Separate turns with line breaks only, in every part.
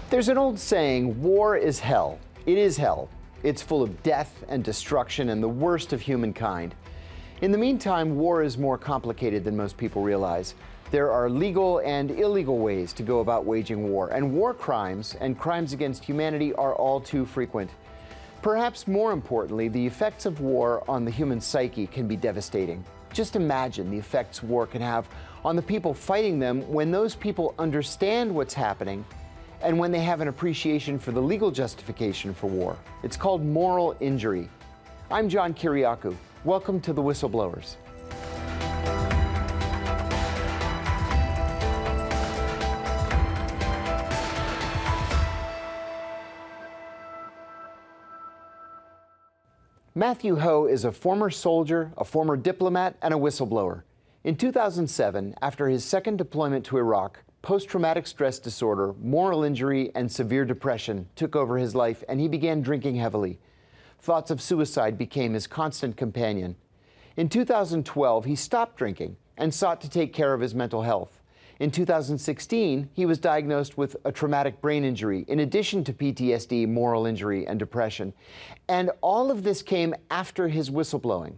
There's an old saying, war is hell. It is hell. It's full of death and destruction and the worst of humankind. In the meantime, war is more complicated than most people realize. There are legal and illegal ways to go about waging war, and war crimes and crimes against humanity are all too frequent. Perhaps more importantly, the effects of war on the human psyche can be devastating. Just imagine the effects war can have on the people fighting them when those people understand what's happening and when they have an appreciation for the legal justification for war. It's called moral injury. I'm John Kiriakou. Welcome to The Whistleblowers. Matthew Hoh is a former soldier, a former diplomat, and a whistleblower. In 2007, after his second deployment to Iraq, post-traumatic stress disorder, moral injury, and severe depression took over his life, and he began drinking heavily. Thoughts of suicide became his constant companion. In 2012, he stopped drinking and sought to take care of his mental health. In 2016, he was diagnosed with a traumatic brain injury, in addition to PTSD, moral injury, and depression. And all of this came after his whistleblowing.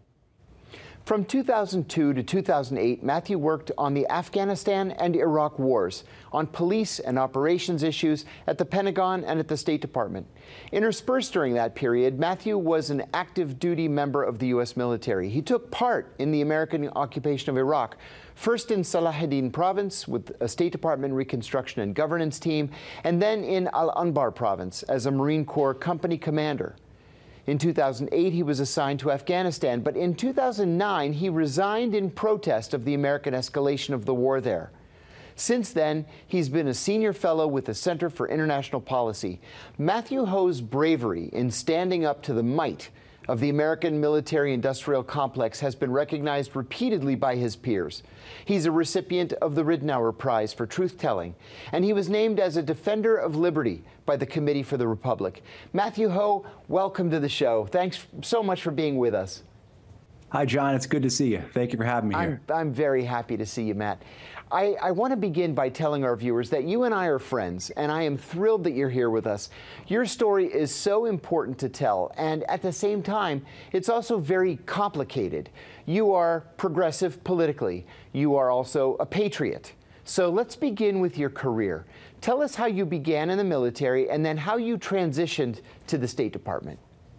From 2002 to 2008, Matthew worked on the Afghanistan and Iraq wars, on police and operations issues at the Pentagon and at the State Department. Interspersed during that period, Matthew was an active duty member of the U.S. military. He took part in the American occupation of Iraq, first in Salahuddin province with a State Department reconstruction and governance team, and then in Al-Anbar province as a Marine Corps company commander. In 2008, he was assigned to Afghanistan, but in 2009, he resigned in protest of the American escalation of the war there. Since then, he's been a senior fellow with the Center for International Policy. Matthew Hoh's bravery in standing up to the might of the American military-industrial complex has been recognized repeatedly by his peers. He's a recipient of the Ridenhour Prize for truth-telling, and he was named as a Defender of Liberty by the Committee for the Republic. Matthew Hoh, welcome to the show. Thanks so much for being with us.
Hi, John. It's good to see you. Thank you for having me here.
I'm very happy to see you, Matt. I want to begin by telling our viewers that you and I are friends, and I am thrilled that you're here with us. Your story is so important to tell, and at the same time, it's also very complicated. You are progressive politically. You are also a patriot. So let's begin with your career. Tell us how you began in the military and then how you transitioned to the State Department.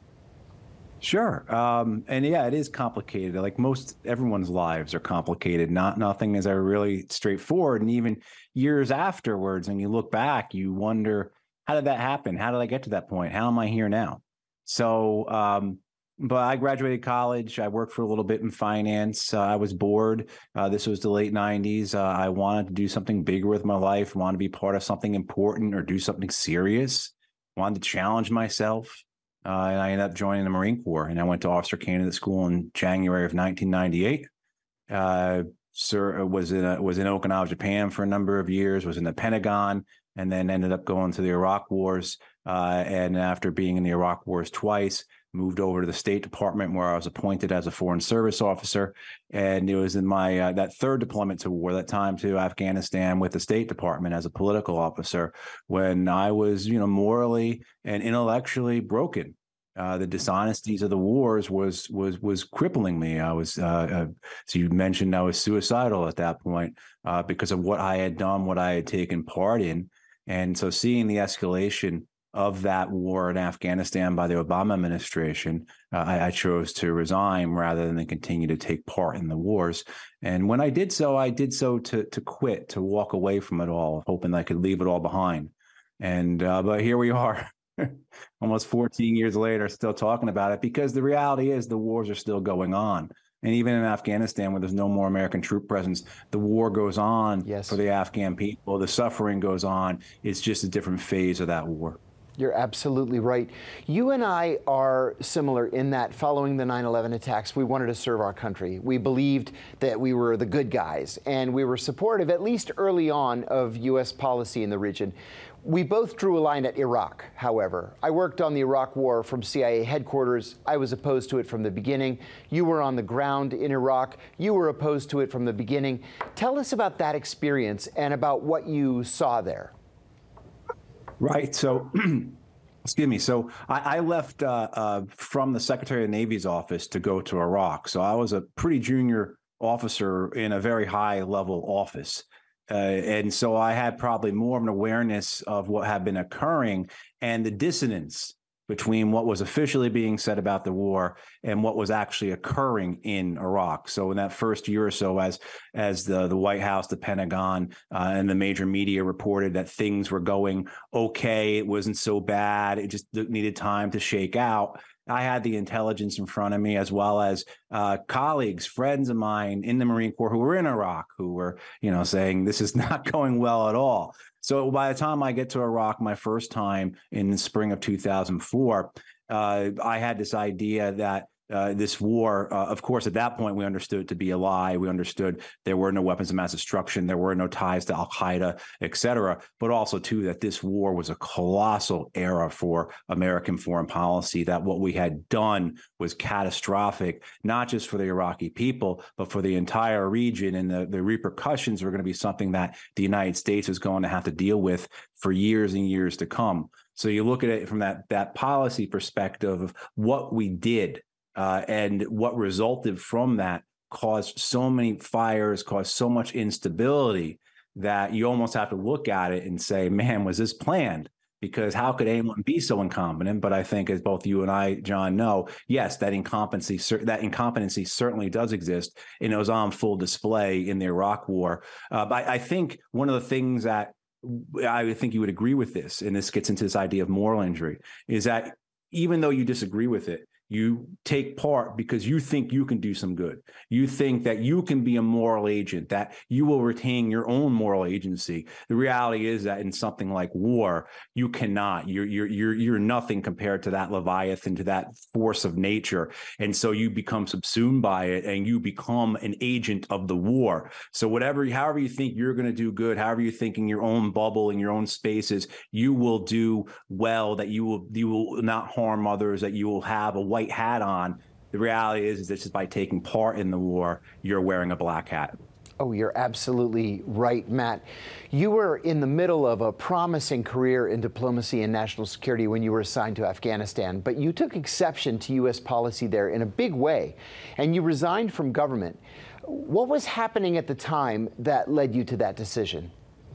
Sure. And yeah, it is complicated. Like everyone's lives are complicated. Nothing is ever really straightforward. And even years afterwards, when you look back, you wonder, how did that happen? How did I get to that point? How am I here now? So, but I graduated college. I worked for a little bit in finance. I was bored. This was the late 90s. I wanted to do something bigger with my life, wanted to be part of something important or do something serious, wanted to challenge myself. And I ended up joining the Marine Corps, and I went to Officer Candidate School in January of 1998. Was in Okinawa, Japan for a number of years, was in the Pentagon, and then ended up going to the Iraq Wars. And after being in the Iraq Wars twice, moved over to the State Department, where I was appointed as a Foreign Service Officer. And it was in my that third deployment to war, that time to Afghanistan with the State Department as a political officer, when I was, morally and intellectually broken. The dishonesties of the wars was crippling me. I was, so you mentioned I was suicidal at that point because of what I had done, what I had taken part in. And so seeing the escalation of that war in Afghanistan by the Obama administration, I chose to resign rather than continue to take part in the wars. And when I did so to quit, to walk away from it all, hoping I could leave it all behind. And but here we are, almost 14 years later, still talking about it, because the reality is the wars are still going on. And even in Afghanistan, where there's no more American troop presence, the war goes on. Yes. For the Afghan people. The suffering goes on. It's just a different phase of that war.
You're absolutely right. You and I are similar in that following the 9/11 attacks, we wanted to serve our country. We believed that we were the good guys, and we were supportive, at least early on, of U.S. policy in the region. We both drew a line at Iraq, however. I worked on the Iraq War from CIA headquarters. I was opposed to it from the beginning. You were on the ground in Iraq. You were opposed to it from the beginning. Tell us about that experience and about what you saw there.
Right. So, excuse me. So I left from the Secretary of the Navy's office to go to Iraq. So I was a pretty junior officer in a very high level office. And so I had probably more of an awareness of what had been occurring and the dissonance between what was officially being said about the war and what was actually occurring in Iraq. So in that first year or so, as the White House, the Pentagon, and the major media reported that things were going okay, it wasn't so bad, it just needed time to shake out. I had the intelligence in front of me, as well as colleagues, friends of mine in the Marine Corps who were in Iraq, who were, saying this is not going well at all. So by the time I get to Iraq, my first time in the spring of 2004, I had this idea that this war, of course, at that point, we understood it to be a lie. We understood there were no weapons of mass destruction. There were no ties to al-Qaeda, et cetera. But also, too, that this war was a colossal era for American foreign policy, that what we had done was catastrophic, not just for the Iraqi people, but for the entire region. And the repercussions were going to be something that the United States is going to have to deal with for years and years to come. So you look at it from that policy perspective of what we did. And what resulted from that caused so many fires, caused so much instability that you almost have to look at it and say, man, was this planned? Because how could anyone be so incompetent? But I think, as both you and I, John, know, yes, that incompetency certainly does exist, and it was on full display in the Iraq War. But I think one of the things that I think you would agree with this, and this gets into this idea of moral injury, is that even though you disagree with it, you take part because you think you can do some good. You think that you can be a moral agent, that you will retain your own moral agency. The reality is that in something like war, you cannot. You're nothing compared to that Leviathan, to that force of nature. And so you become subsumed by it, and you become an agent of the war. So however you think you're going to do good, however you think in your own bubble, in your own spaces, you will do well, that you will not harm others, that you will have a white hat on. The reality is that just by taking part in the war, you're wearing a black hat.
Oh, you're absolutely right, Matt. You were in the middle of a promising career in diplomacy and national security when you were assigned to Afghanistan, but you took exception to U.S. policy there in a big way, and you resigned from government. What was happening at the time that led you to that decision?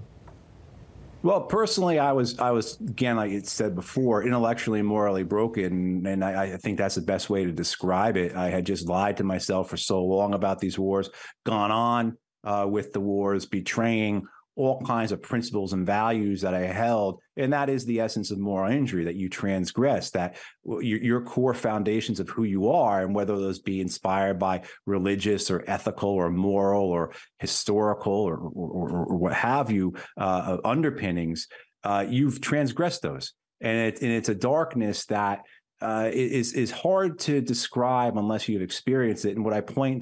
Well, personally, I was again, like it said before, intellectually and morally broken, and I think that's the best way to describe it. I had just lied to myself for so long about these wars, gone on with the wars, betraying all kinds of principles and values that I held. And that is the essence of moral injury, that you transgress, that your core foundations of who you are, and whether those be inspired by religious or ethical or moral or historical or what have you, underpinnings, you've transgressed those. And it's a darkness that is hard to describe unless you've experienced it. And what I point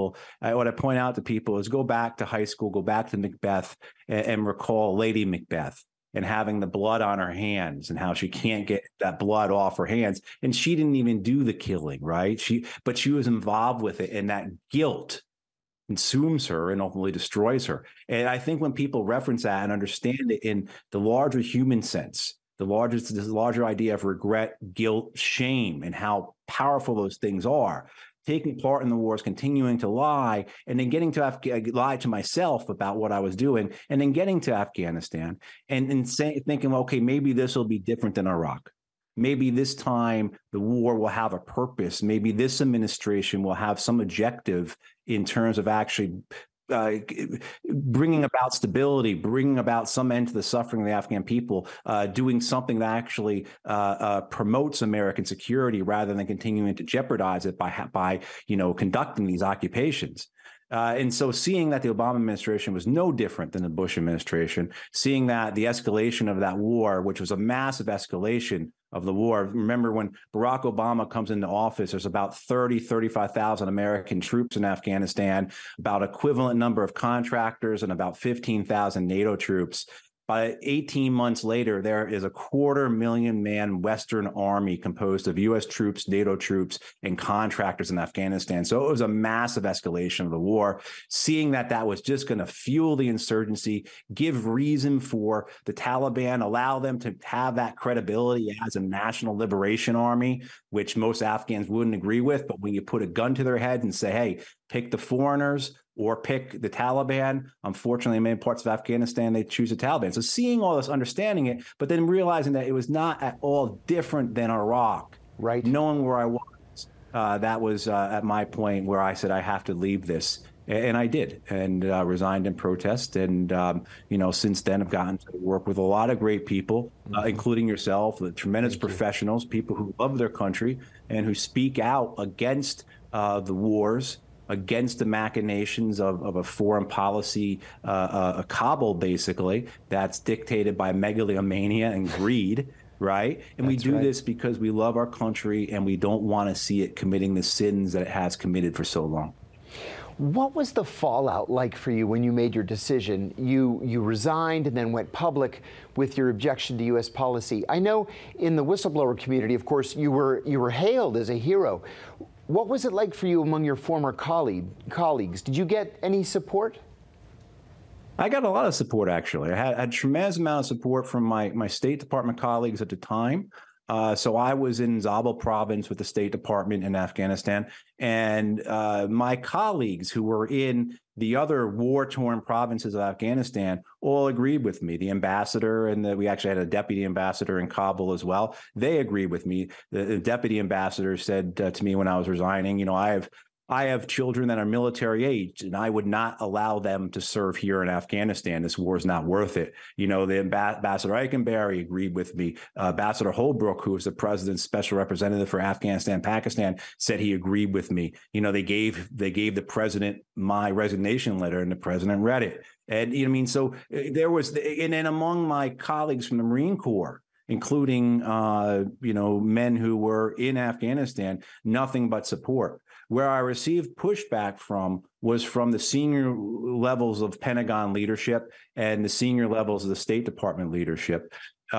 out to people is go back to high school, go back to Macbeth, and recall Lady Macbeth and having the blood on her hands and how she can't get that blood off her hands. And she didn't even do the killing, right? But she was involved with it, and that guilt consumes her and ultimately destroys her. And I think when people reference that and understand it in the larger human sense, the larger idea of regret, guilt, shame, and how powerful those things are. Taking part in the wars, continuing to lie, and then getting to lie to myself about what I was doing, and then getting to Afghanistan, and thinking, well, okay, maybe this will be different than Iraq. Maybe this time the war will have a purpose. Maybe this administration will have some objective in terms of actually bringing about stability, bringing about some end to the suffering of the Afghan people, doing something that actually promotes American security rather than continuing to jeopardize it by conducting these occupations. And so seeing that the Obama administration was no different than the Bush administration, seeing that the escalation of that war, which was a massive escalation of the war. Remember, when Barack Obama comes into office, there's about 35,000 American troops in Afghanistan, about equivalent number of contractors, and about 15,000 NATO troops. By 18 months later, there is a 250,000-man Western army composed of U.S. troops, NATO troops, and contractors in Afghanistan. So it was a massive escalation of the war. Seeing that was just going to fuel the insurgency, give reason for the Taliban, allow them to have that credibility as a national liberation army, which most Afghans wouldn't agree with. But when you put a gun to their head and say, hey, pick the foreigners or pick the Taliban, unfortunately, in many parts of Afghanistan, they choose the Taliban. So seeing all this, understanding it, but then realizing that it was not at all different than Iraq,
right?
Knowing where I was, that was at my point where I said, I have to leave this. And I did, and resigned in protest. And, since then, I've gotten to work with a lot of great people, including yourself, the tremendous professionals, people who love their country and who speak out against the wars, against the machinations of a foreign policy, a cabal, basically, that's dictated by megalomania and greed, right? And we do this because we love our country and we don't want to see it committing the sins that it has committed for so long.
What was the fallout like for you when you made your decision? You resigned and then went public with your objection to U.S. policy. I know in the whistleblower community, of course, you were hailed as a hero. What was it like for you among your former colleagues? Did you get any support?
I got a lot of support, actually. I had a tremendous amount of support from my State Department colleagues at the time. So I was in Zabul province with the State Department in Afghanistan, and my colleagues who were in the other war-torn provinces of Afghanistan all agreed with me. The ambassador, and we actually had a deputy ambassador in Kabul as well. They agreed with me. The deputy ambassador said to me when I was resigning, I have children that are military aged, and I would not allow them to serve here in Afghanistan. This war is not worth it. The Ambassador Eikenberry agreed with me. Ambassador Holbrooke, who is the president's special representative for Afghanistan, Pakistan, said he agreed with me. They gave the president my resignation letter, and the president read it. And so there was, and then among my colleagues from the Marine Corps, including men who were in Afghanistan, nothing but support. Where I received pushback from was from the senior levels of Pentagon leadership and the senior levels of the State Department leadership.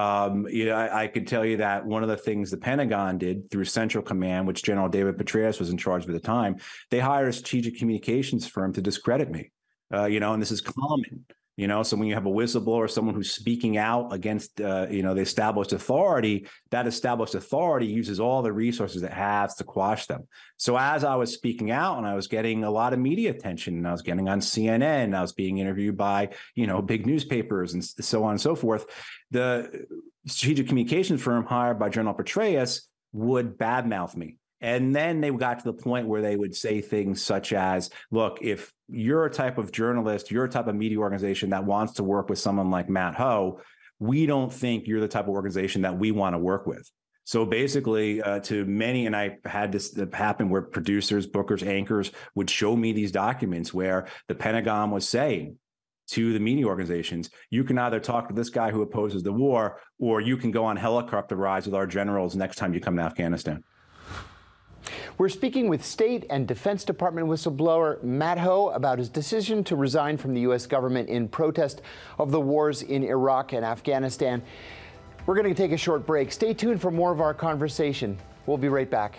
I could tell you that one of the things the Pentagon did through Central Command, which General David Petraeus was in charge of at the time, they hired a strategic communications firm to discredit me. And this is common. So when you have a whistleblower, someone who's speaking out against, the established authority, that established authority uses all the resources it has to quash them. So as I was speaking out and I was getting a lot of media attention, and I was getting on CNN, and I was being interviewed by, big newspapers and so on and so forth, the strategic communications firm hired by General Petraeus would badmouth me. And then they got to the point where they would say things such as, look, if you're a type of journalist, you're a type of media organization that wants to work with someone like Matt Hoh, we don't think you're the type of organization that we want to work with. So basically, to many, and I had this happen where producers, bookers, anchors would show me these documents where the Pentagon was saying to the media organizations, you can either talk to this guy who opposes the war, or you can go on helicopter rides with our generals next time you come to Afghanistan.
We're speaking with State and Defense Department whistleblower Matt Hoh about his decision to resign from the U.S. government in protest of the wars in Iraq and Afghanistan. We're going to take a short break. Stay tuned for more of our conversation. We'll be right back.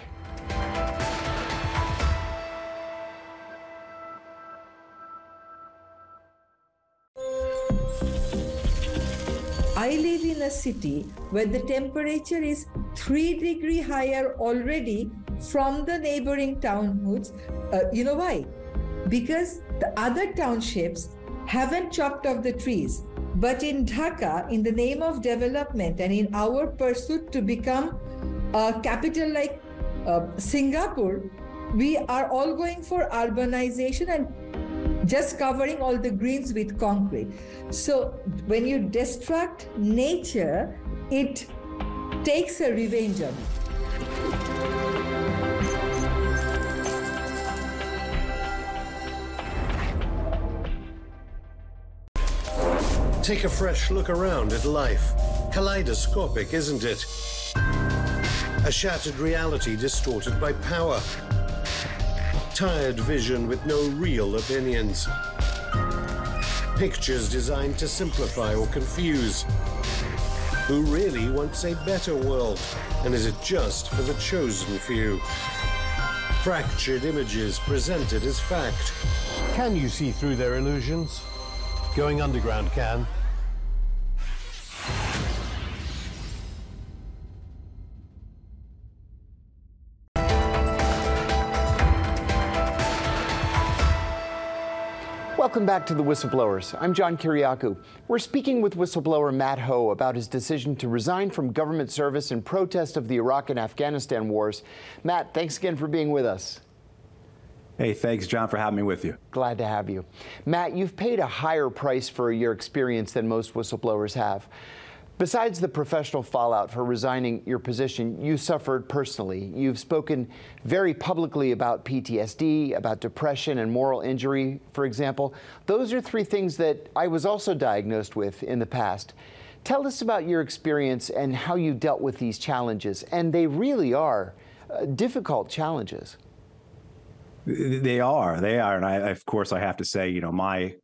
I live in a city where the temperature is 3 degrees higher already from the neighboring townhoods. You know why? Because the other townships haven't chopped off the trees. But in Dhaka, in the name of development and in our pursuit to become a capital like Singapore, we are all going for urbanization and just covering all the greens with concrete. So when you destruct nature, it takes a revenge on you.
Take a fresh look around at life. Kaleidoscopic, isn't it? A shattered reality distorted by power. Tired vision with no real opinions. Pictures designed to simplify or confuse. Who really wants a better world? And is it just for the chosen few? Fractured images presented as fact. Can you see through their illusions? Going underground can.
Welcome back to The Whistleblowers. I'm John Kiriakou. We're speaking with whistleblower Matt Ho about his decision to resign from government service in protest of the Iraq and Afghanistan wars. Matt, thanks again for being with us.
Hey, thanks, John, for having me with you.
Glad to have you. Matt, you've paid a higher price for your experience than most whistleblowers have. Besides the professional fallout for resigning your position, you suffered personally. You've spoken very publicly about PTSD, about depression and moral injury, for example. Those are three things that I was also diagnosed with in the past. Tell us about your experience and how you dealt with these challenges. And they really are difficult challenges.
They are. And of course, I have to say, my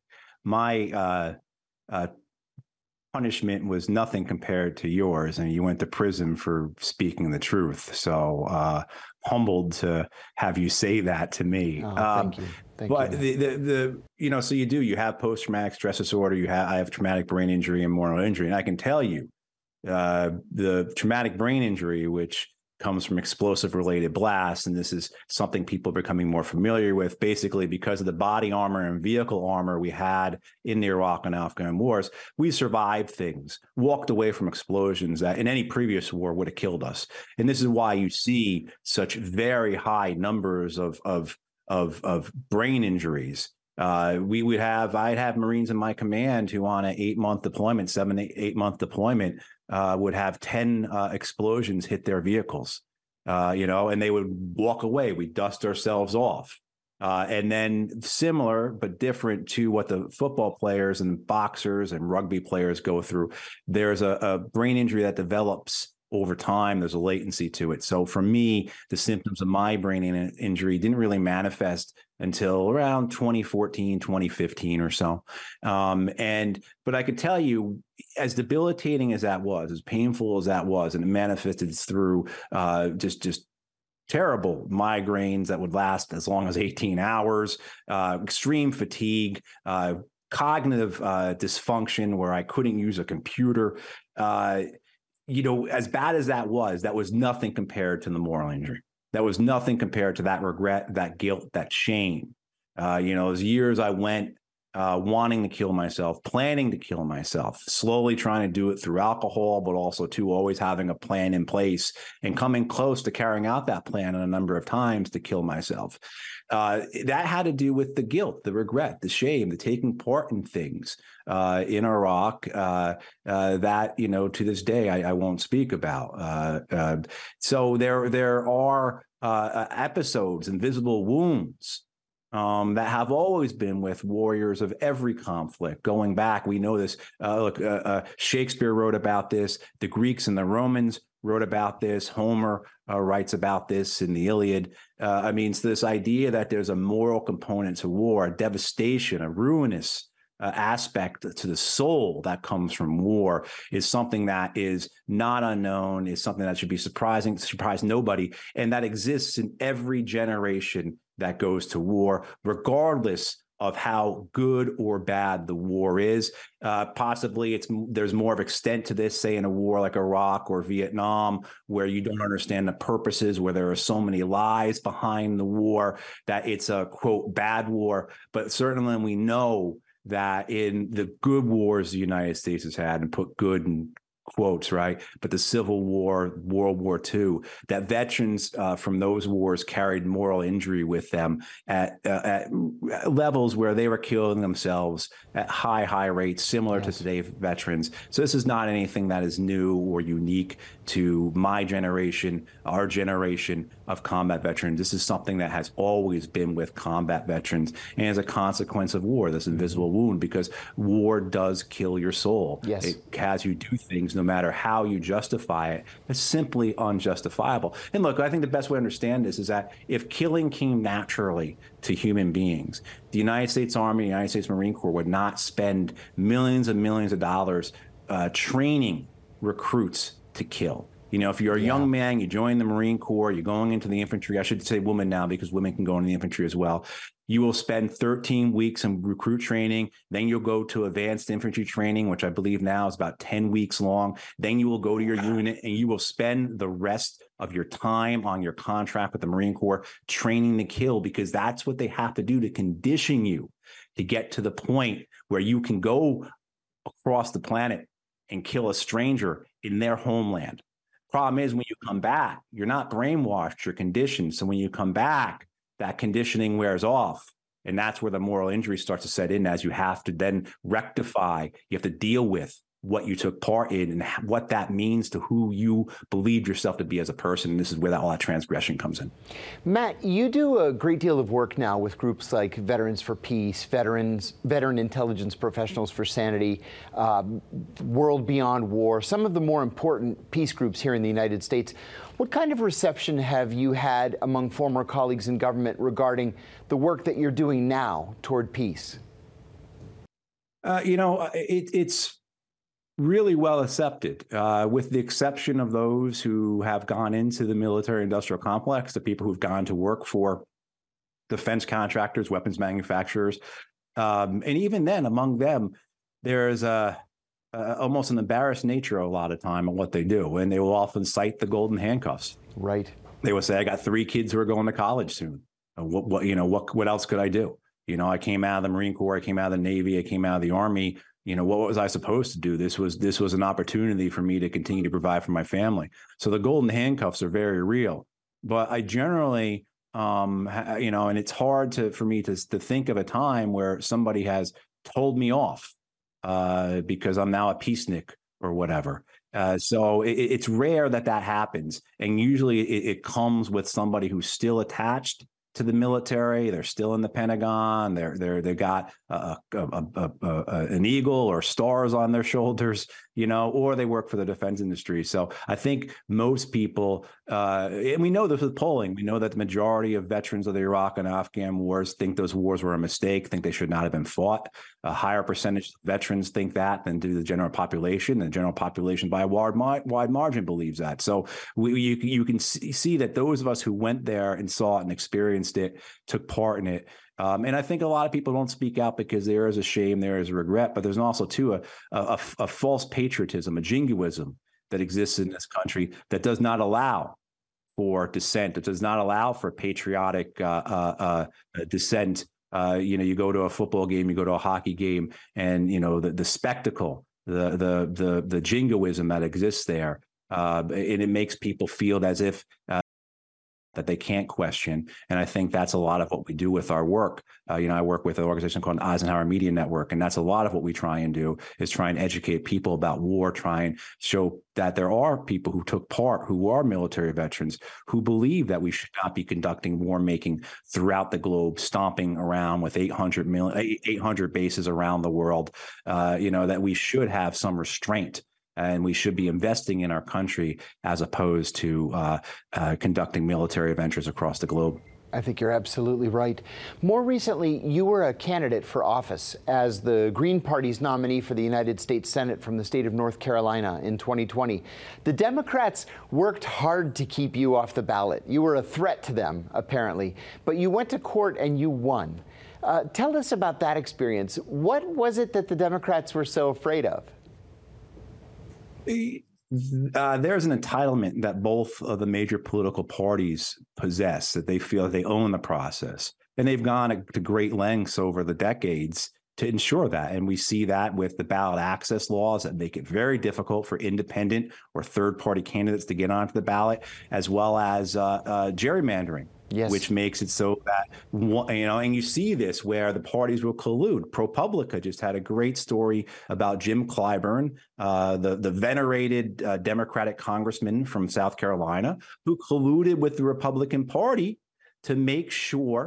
punishment was nothing compared to yours, and you went to prison for speaking the truth. So humbled to have you say that to me.
Oh, thank you.
But so you have post-traumatic stress disorder. I have traumatic brain injury and moral injury, and I can tell you, the traumatic brain injury, which comes from explosive related blasts. And this is something people are becoming more familiar with, basically because of the body armor and vehicle armor we had in the Iraq and Afghan wars. We survived things, walked away from explosions that in any previous war would have killed us. And this is why you see such very high numbers of brain injuries. I'd have Marines in my command who on an 8-month deployment, 8-month deployment, would have 10 explosions hit their vehicles, and they would walk away. We'd dust ourselves off. And then similar but different to what the football players and boxers and rugby players go through, there's a brain injury that develops over time. There's a latency to it. So for me, the symptoms of my brain injury didn't really manifest until around 2014, 2015 or so. But I could tell you, as debilitating as that was, as painful as that was, and it manifested through just terrible migraines that would last as long as 18 hours, extreme fatigue, cognitive dysfunction where I couldn't use a computer. As bad as that was nothing compared to the moral injury. That was nothing compared to that regret, that guilt, that shame. Those years I went wanting to kill myself, planning to kill myself, slowly trying to do it through alcohol, but also always having a plan in place and coming close to carrying out that plan a number of times to kill myself. That had to do with the guilt, the regret, the shame, the taking part in things in Iraq that, to this day, I won't speak about. So there are episodes, invisible wounds that have always been with warriors of every conflict. Going back, we know this. Shakespeare wrote about this. The Greeks and the Romans wrote about this. Homer writes about this in the Iliad. So this idea that there's a moral component to war, a devastation, a ruinous aspect to the soul that comes from war is something that is not unknown, is something that should be surprise nobody, and that exists in every generation that goes to war, regardless of how good or bad the war is. Possibly there's more of extent to this, say in a war like Iraq or Vietnam, where you don't understand the purposes, where there are so many lies behind the war, that it's a, quote, bad war. But certainly we know that in the good wars the United States has had, and put good in quotes, right? But the Civil War, World War II, that veterans from those wars carried moral injury with them at levels where they were killing themselves at high rates, similar to today's veterans. So this is not anything that is new or unique to my generation, our generation of combat veterans. This is something that has always been with combat veterans, and as a consequence of war, this invisible wound, because war does kill your soul.
Yes.
It has you do things no matter how you justify it, is simply unjustifiable. And look, I think the best way to understand this is that if killing came naturally to human beings, the United States Army, the United States Marine Corps would not spend millions and millions of dollars training recruits to kill. You know, if you're a young man, you join the Marine Corps, you're going into the infantry. I should say women now because women can go into the infantry as well. You will spend 13 weeks in recruit training. Then you'll go to advanced infantry training, which I believe now is about 10 weeks long. Then you will go to your unit and you will spend the rest of your time on your contract with the Marine Corps training to kill, because that's what they have to do to condition you to get to the point where you can go across the planet and kill a stranger in their homeland. Problem is, when you come back, you're not brainwashed, you're conditioned. So when you come back, that conditioning wears off. And that's where the moral injury starts to set in, as you have to then rectify, you have to deal with what you took part in and what that means to who you believed yourself to be as a person. And this is where all that transgression comes in.
Matt, you do a great deal of work now with groups like Veterans for Peace, Veteran Intelligence Professionals for Sanity, World Beyond War, some of the more important peace groups here in the United States. What kind of reception have you had among former colleagues in government regarding the work that you're doing now toward peace?
It's really well accepted, with the exception of those who have gone into the military-industrial complex, the people who've gone to work for defense contractors, weapons manufacturers. And even then, among them, there's almost an embarrassed nature a lot of time on what they do. And they will often cite the golden handcuffs. Right. They will say, I got 3 kids who are going to college soon. What else could I do? You know, I came out of the Marine Corps, I came out of the Navy, I came out of the Army. You know, what was I supposed to do? This was an opportunity for me to continue to provide for my family. So the golden handcuffs are very real. But I generally, and it's hard for me to think of a time where somebody has told me off because I'm now a peacenik or whatever. So it's rare that happens. And usually it comes with somebody who's still attached to the military. They're still in the Pentagon. They've got an eagle or stars on their shoulders, or they work for the defense industry. So I think most people, and we know this with polling, we know that the majority of veterans of the Iraq and Afghan wars think those wars were a mistake, think they should not have been fought. A higher percentage of veterans think that than do the general population. The general population by a wide margin believes that. So you can see that those of us who went there and saw it and experienced it, took part in it. And I think a lot of people don't speak out because there is a shame, there is a regret, but there's also too a false patriotism, a jingoism that exists in this country that does not allow for dissent. It does not allow for patriotic dissent. You go to a football game, you go to a hockey game, and the spectacle, the jingoism that exists there, and it makes people feel as if that they can't question. And I think that's a lot of what we do with our work. I work with an organization called Eisenhower Media Network, and that's a lot of what we try and do is try and educate people about war, try and show that there are people who took part, who are military veterans, who believe that we should not be conducting war making throughout the globe, stomping around with 800 bases around the world, that we should have some restraint. And we should be investing in our country as opposed to conducting military adventures across the globe.
I think you're absolutely right. More recently, you were a candidate for office as the Green Party's nominee for the United States Senate from the state of North Carolina in 2020. The Democrats worked hard to keep you off the ballot. You were a threat to them, apparently, but you went to court and you won. Tell us about that experience. What was it that the Democrats were so afraid of?
There's an entitlement that both of the major political parties possess, that they feel that they own the process. And they've gone to great lengths over the decades to ensure that. And we see that with the ballot access laws that make it very difficult for independent or third-party candidates to get onto the ballot, as well as gerrymandering. Yes. Which makes it so that, and you see this where the parties will collude. ProPublica just had a great story about Jim Clyburn, the venerated Democratic congressman from South Carolina, who colluded with the Republican Party to make sure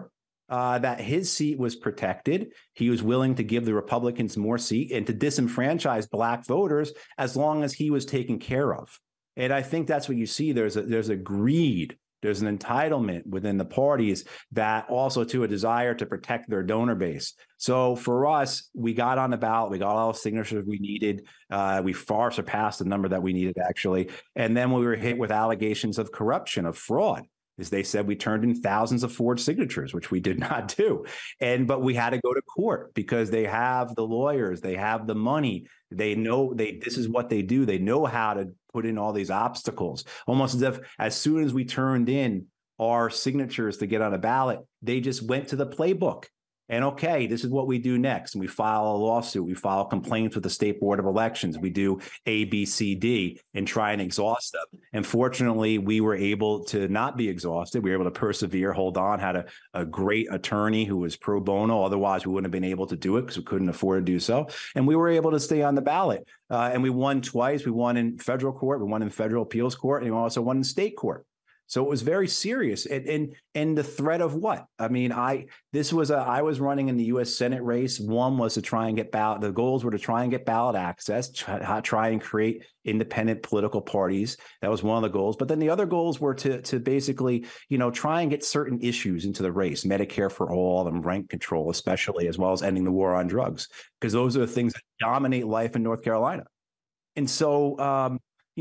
that his seat was protected. He was willing to give the Republicans more seat and to disenfranchise Black voters as long as he was taken care of. And I think that's what you see. There's a greed. There's an entitlement within the parties that also to a desire to protect their donor base. So for us, we got on the ballot. We got all the signatures we needed. We far surpassed the number that we needed, actually. And then we were hit with allegations of corruption, of fraud. As they said, we turned in thousands of forged signatures, which we did not do. But we had to go to court because they have the lawyers, they have the money, they know this is what they do. They know how to put in all these obstacles, almost as if as soon as we turned in our signatures to get on a ballot, they just went to the playbook. And okay, this is what we do next. And we file a lawsuit. We file complaints with the State Board of Elections. We do A, B, C, D and try and exhaust them. And fortunately, we were able to not be exhausted. We were able to persevere, hold on, had a great attorney who was pro bono. Otherwise, we wouldn't have been able to do it because we couldn't afford to do so. And we were able to stay on the ballot. And we won twice. We won in federal court. We won in federal appeals court. And we also won in state court. So it was very serious. And the threat of what? I mean, I was running in the U.S. Senate race. One was to try and get ballot. The goals were to try and get ballot access, try and create independent political parties. That was one of the goals. But then the other goals were to basically, try and get certain issues into the race, Medicare for all and rent control, especially, as well as ending the war on drugs, because those are the things that dominate life in North Carolina. And so,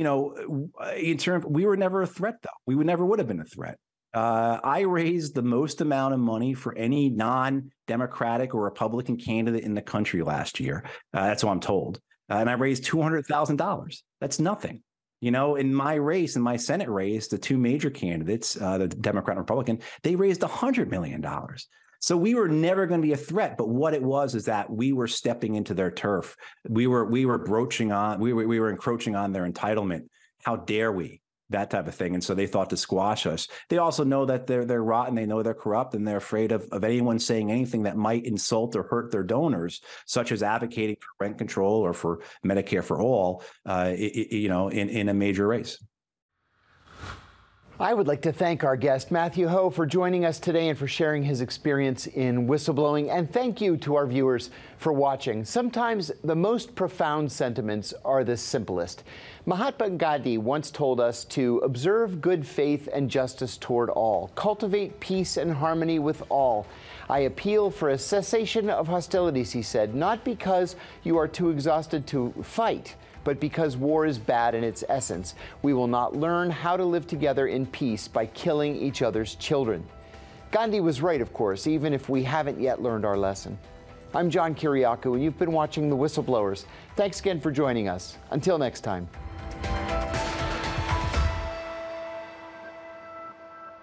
in terms, we were never a threat, though. We never would have been a threat. I raised the most amount of money for any non-Democratic or Republican candidate in the country last year. That's what I'm told. And I raised $200,000. That's nothing. In my race, in my Senate race, the two major candidates, the Democrat and Republican, they raised $100 million. So we were never going to be a threat, but what it was is that we were stepping into their turf. We were encroaching on their entitlement. How dare we? That type of thing. And so they thought to squash us. They also know that they're rotten. They know they're corrupt, and they're afraid of anyone saying anything that might insult or hurt their donors, such as advocating for rent control or for Medicare for all, in a major race.
I would like to thank our guest, Matthew Hoh, for joining us today and for sharing his experience in whistleblowing. And thank you to our viewers for watching. Sometimes the most profound sentiments are the simplest. Mahatma Gandhi once told us to observe good faith and justice toward all, cultivate peace and harmony with all. I appeal for a cessation of hostilities, he said, not because you are too exhausted to fight, but because war is bad in its essence. We will not learn how to live together in peace by killing each other's children. Gandhi was right, of course, even if we haven't yet learned our lesson. I'm John Kiriakou, and you've been watching The Whistleblowers. Thanks again for joining us. Until next time.